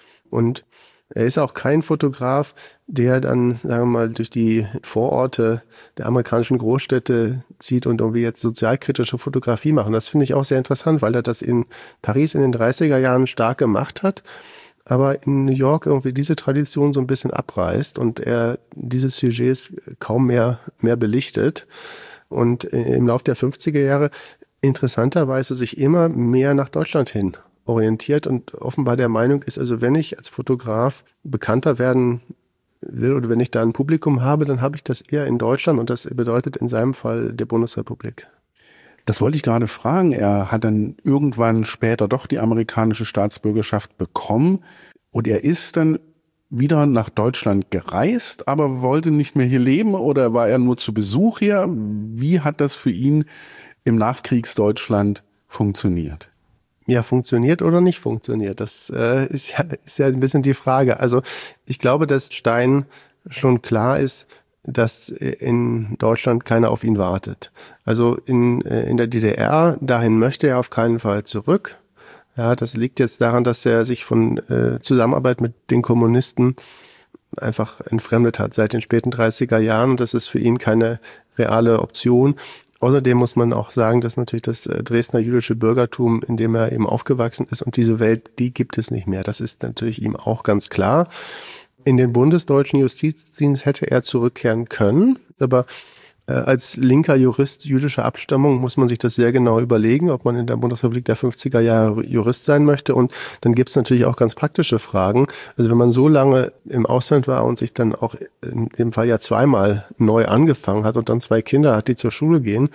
Und er ist auch kein Fotograf, der dann, sagen wir mal, durch die Vororte der amerikanischen Großstädte zieht und irgendwie jetzt sozialkritische Fotografie macht. Und das finde ich auch sehr interessant, weil er das in Paris in den dreißiger Jahren stark gemacht hat, aber in New York irgendwie diese Tradition so ein bisschen abreißt und er diese Sujets kaum mehr, mehr belichtet. Und im Laufe der fünfziger Jahre interessanterweise sich immer mehr nach Deutschland hin orientiert und offenbar der Meinung ist, also wenn ich als Fotograf bekannter werden will oder wenn ich da ein Publikum habe, dann habe ich das eher in Deutschland und das bedeutet in seinem Fall der Bundesrepublik. Das wollte ich gerade fragen. Er hat dann irgendwann später doch die amerikanische Staatsbürgerschaft bekommen und er ist dann wieder nach Deutschland gereist, aber wollte nicht mehr hier leben oder war er nur zu Besuch hier? Wie hat das für ihn im Nachkriegsdeutschland funktioniert? Ja, funktioniert oder nicht funktioniert, das äh, ist, ja, ist ja ein bisschen die Frage. Also ich glaube, dass Stein schon klar ist, dass in Deutschland keiner auf ihn wartet. Also in, in der D D R, dahin möchte er auf keinen Fall zurück. Ja, das liegt jetzt daran, dass er sich von äh, Zusammenarbeit mit den Kommunisten einfach entfremdet hat seit den späten dreißiger Jahren und das ist für ihn keine reale Option. Außerdem muss man auch sagen, dass natürlich das Dresdner jüdische Bürgertum, in dem er eben aufgewachsen ist und diese Welt, die gibt es nicht mehr. Das ist natürlich ihm auch ganz klar. In den bundesdeutschen Justizdienst hätte er zurückkehren können, aber äh, als linker Jurist jüdischer Abstammung muss man sich das sehr genau überlegen, ob man in der Bundesrepublik der fünfziger Jahre Jurist sein möchte. Und dann gibt es natürlich auch ganz praktische Fragen. Also wenn man so lange im Ausland war und sich dann auch in dem Fall ja zweimal neu angefangen hat und dann zwei Kinder hat, die zur Schule gehen,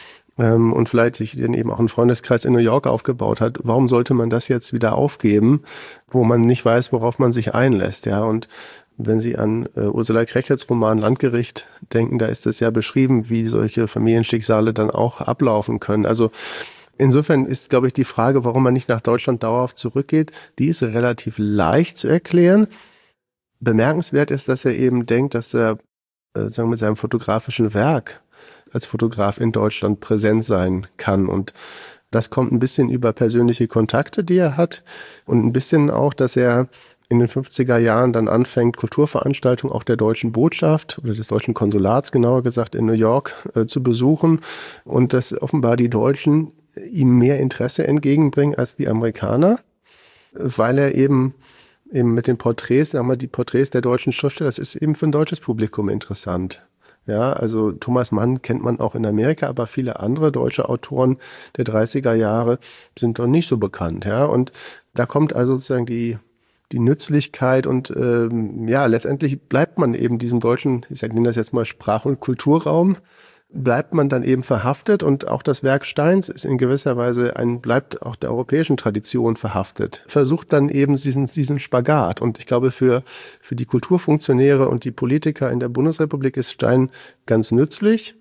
ähm, und vielleicht sich dann eben auch einen Freundeskreis in New York aufgebaut hat, warum sollte man das jetzt wieder aufgeben, wo man nicht weiß, worauf man sich einlässt, ja, und wenn Sie an äh, Ursula Krechels Roman Landgericht denken, da ist es ja beschrieben, wie solche Familienschicksale dann auch ablaufen können. Also insofern ist, glaube ich, die Frage, warum man nicht nach Deutschland dauerhaft zurückgeht, die ist relativ leicht zu erklären. Bemerkenswert ist, dass er eben denkt, dass er äh, sagen wir, mit seinem fotografischen Werk als Fotograf in Deutschland präsent sein kann. Und das kommt ein bisschen über persönliche Kontakte, die er hat und ein bisschen auch, dass er in den fünfziger Jahren dann anfängt, Kulturveranstaltungen auch der deutschen Botschaft oder des deutschen Konsulats, genauer gesagt, in New York äh, zu besuchen und dass offenbar die Deutschen ihm mehr Interesse entgegenbringen als die Amerikaner, weil er eben eben mit den Porträts, sagen wir, die Porträts der deutschen Schriftsteller, das ist eben für ein deutsches Publikum interessant. Ja, also Thomas Mann kennt man auch in Amerika, aber viele andere deutsche Autoren der dreißiger Jahre sind doch nicht so bekannt. Ja, und da kommt also sozusagen die die Nützlichkeit und ähm, ja, letztendlich bleibt man eben diesem deutschen, ich nenne das jetzt mal Sprach- und Kulturraum, bleibt man dann eben verhaftet und auch das Werk Steins ist in gewisser Weise ein, bleibt auch der europäischen Tradition verhaftet. Versucht dann eben diesen, diesen Spagat und ich glaube für, für die Kulturfunktionäre und die Politiker in der Bundesrepublik ist Stein ganz nützlich,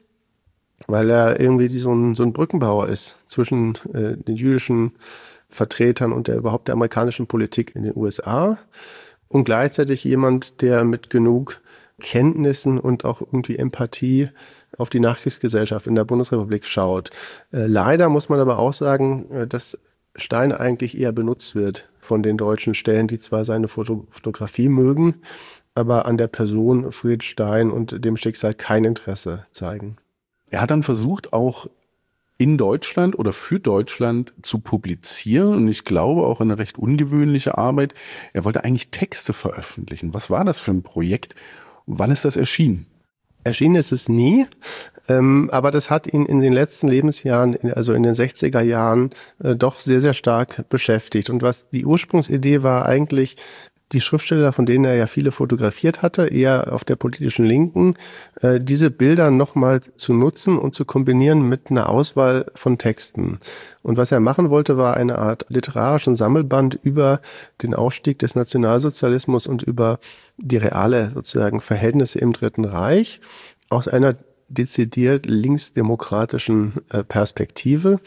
weil er irgendwie so ein, so ein Brückenbauer ist zwischen äh, den jüdischen Vertretern und der überhaupt der amerikanischen Politik in den U S A und gleichzeitig jemand, der mit genug Kenntnissen und auch irgendwie Empathie auf die Nachkriegsgesellschaft in der Bundesrepublik schaut. Äh, leider muss man aber auch sagen, äh, dass Stein eigentlich eher benutzt wird von den deutschen Stellen, die zwar seine Foto- Fotografie mögen, aber an der Person Friedrich Stein und dem Schicksal kein Interesse zeigen. Er hat dann versucht, auch in Deutschland oder für Deutschland zu publizieren und ich glaube auch eine recht ungewöhnliche Arbeit. Er wollte eigentlich Texte veröffentlichen. Was war das für ein Projekt? Wann ist das erschienen? Erschienen ist es nie, ähm, aber das hat ihn in den letzten Lebensjahren, also in den sechziger Jahren, äh, doch sehr, sehr stark beschäftigt. Und was die Ursprungsidee war eigentlich, die Schriftsteller, von denen er ja viele fotografiert hatte, eher auf der politischen Linken, äh, diese Bilder nochmal zu nutzen und zu kombinieren mit einer Auswahl von Texten. Und was er machen wollte, war eine Art literarischen Sammelband über den Aufstieg des Nationalsozialismus und über die reale sozusagen Verhältnisse im Dritten Reich aus einer dezidiert linksdemokratischen äh, Perspektive.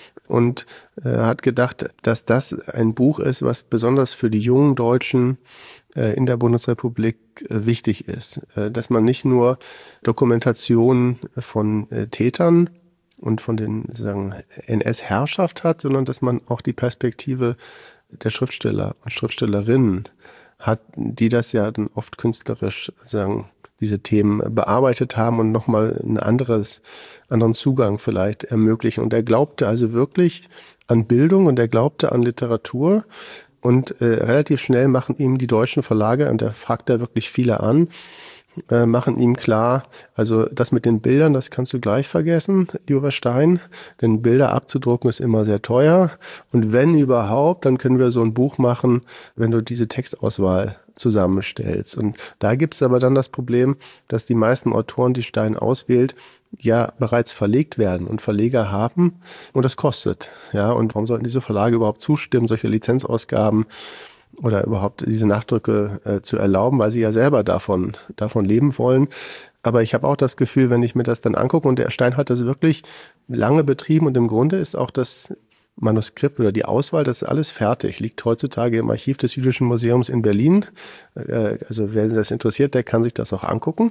Und er äh, hat gedacht, dass das ein Buch ist, was besonders für die jungen Deutschen in der Bundesrepublik wichtig ist. Dass man nicht nur Dokumentationen von Tätern und von den sozusagen N S-Herrschaft hat, sondern dass man auch die Perspektive der Schriftsteller und Schriftstellerinnen hat, die das ja dann oft künstlerisch sagen, diese Themen bearbeitet haben und nochmal einen anderes, anderen Zugang vielleicht ermöglichen. Und er glaubte also wirklich an Bildung und er glaubte an Literatur. Und äh, relativ schnell machen ihm die deutschen Verlage, und da fragt er wirklich viele an, äh, machen ihm klar, also das mit den Bildern, das kannst du gleich vergessen, lieber Stein, denn Bilder abzudrucken ist immer sehr teuer. Und wenn überhaupt, dann können wir so ein Buch machen, wenn du diese Textauswahl zusammenstellst. Und da gibt es aber dann das Problem, dass die meisten Autoren, die Stein auswählt, ja bereits verlegt werden und Verleger haben und das kostet. Ja, und warum sollten diese Verlage überhaupt zustimmen, solche Lizenzausgaben oder überhaupt diese Nachdrücke äh, zu erlauben, weil sie ja selber davon, davon leben wollen. Aber ich habe auch das Gefühl, wenn ich mir das dann angucke, und der Stein hat das wirklich lange betrieben und im Grunde ist auch das Manuskript oder die Auswahl, das ist alles fertig, liegt heutzutage im Archiv des Jüdischen Museums in Berlin. Äh, also wer das interessiert, der kann sich das auch angucken.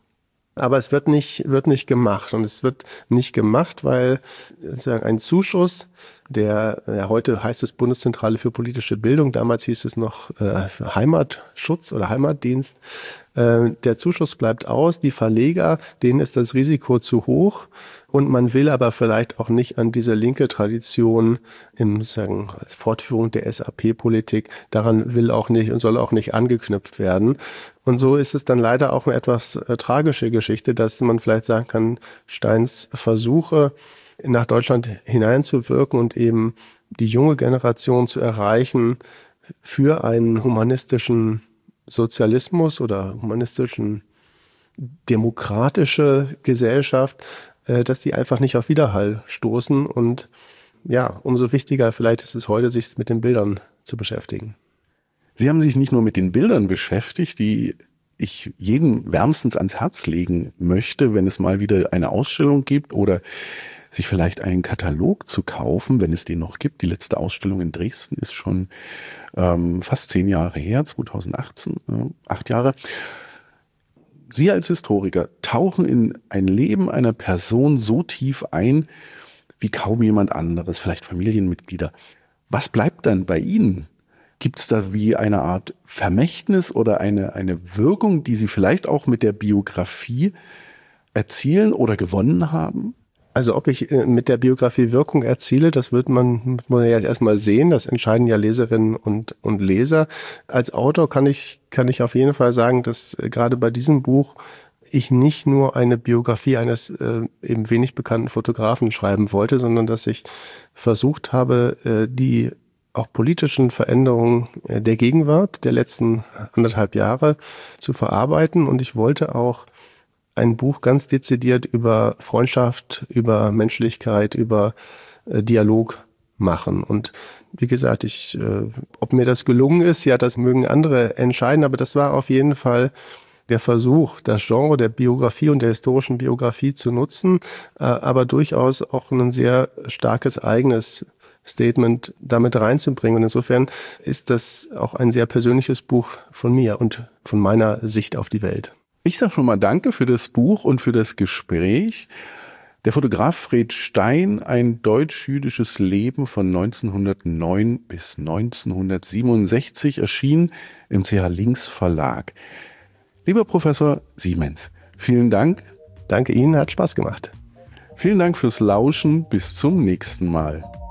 Aber es wird nicht, wird nicht gemacht. Und es wird nicht gemacht, weil sozusagen ein Zuschuss, der, ja, heute heißt es Bundeszentrale für politische Bildung, damals hieß es noch äh, Heimatschutz oder Heimatdienst, äh, der Zuschuss bleibt aus. Die Verleger, denen ist das Risiko zu hoch. Und man will aber vielleicht auch nicht an diese linke Tradition im sozusagen Fortführung der S A P-Politik, daran will auch nicht und soll auch nicht angeknüpft werden. Und so ist es dann leider auch eine etwas äh, tragische Geschichte, dass man vielleicht sagen kann, Steins Versuche nach Deutschland hineinzuwirken und eben die junge Generation zu erreichen für einen humanistischen Sozialismus oder humanistischen demokratische Gesellschaft, äh, dass die einfach nicht auf Widerhall stoßen. Und ja, umso wichtiger vielleicht ist es heute, sich mit den Bildern zu beschäftigen. Sie haben sich nicht nur mit den Bildern beschäftigt, die ich jedem wärmstens ans Herz legen möchte, wenn es mal wieder eine Ausstellung gibt oder sich vielleicht einen Katalog zu kaufen, wenn es den noch gibt. Die letzte Ausstellung in Dresden ist schon ähm, fast zehn Jahre her, zwanzig achtzehn, äh, acht Jahre. Sie als Historiker tauchen in ein Leben einer Person so tief ein, wie kaum jemand anderes, vielleicht Familienmitglieder. Was bleibt dann bei Ihnen? Gibt es da wie eine Art Vermächtnis oder eine, eine Wirkung, die Sie vielleicht auch mit der Biografie erzielen oder gewonnen haben? Also ob ich mit der Biografie Wirkung erziele, das wird man, muss man ja erstmal sehen. Das entscheiden ja Leserinnen und, und Leser. Als Autor kann ich, kann ich auf jeden Fall sagen, dass gerade bei diesem Buch ich nicht nur eine Biografie eines äh, eben wenig bekannten Fotografen schreiben wollte, sondern dass ich versucht habe, äh, die auch politischen Veränderungen der Gegenwart der letzten anderthalb Jahre zu verarbeiten. Und ich wollte auch ein Buch ganz dezidiert über Freundschaft, über Menschlichkeit, über äh, Dialog machen. Und wie gesagt, ich, äh, ob mir das gelungen ist, ja, das mögen andere entscheiden, aber das war auf jeden Fall der Versuch, das Genre der Biografie und der historischen Biografie zu nutzen, äh, aber durchaus auch ein sehr starkes eigenes Statement damit reinzubringen. Und insofern ist das auch ein sehr persönliches Buch von mir und von meiner Sicht auf die Welt. Ich sage schon mal Danke für das Buch und für das Gespräch. Der Fotograf Fred Stein, ein deutsch-jüdisches Leben von neunzehnhundertneun bis neunzehnhundertsiebenundsechzig, erschien im C H Links Verlag. Lieber Professor Siemens, vielen Dank. Danke Ihnen, hat Spaß gemacht. Vielen Dank fürs Lauschen. Bis zum nächsten Mal.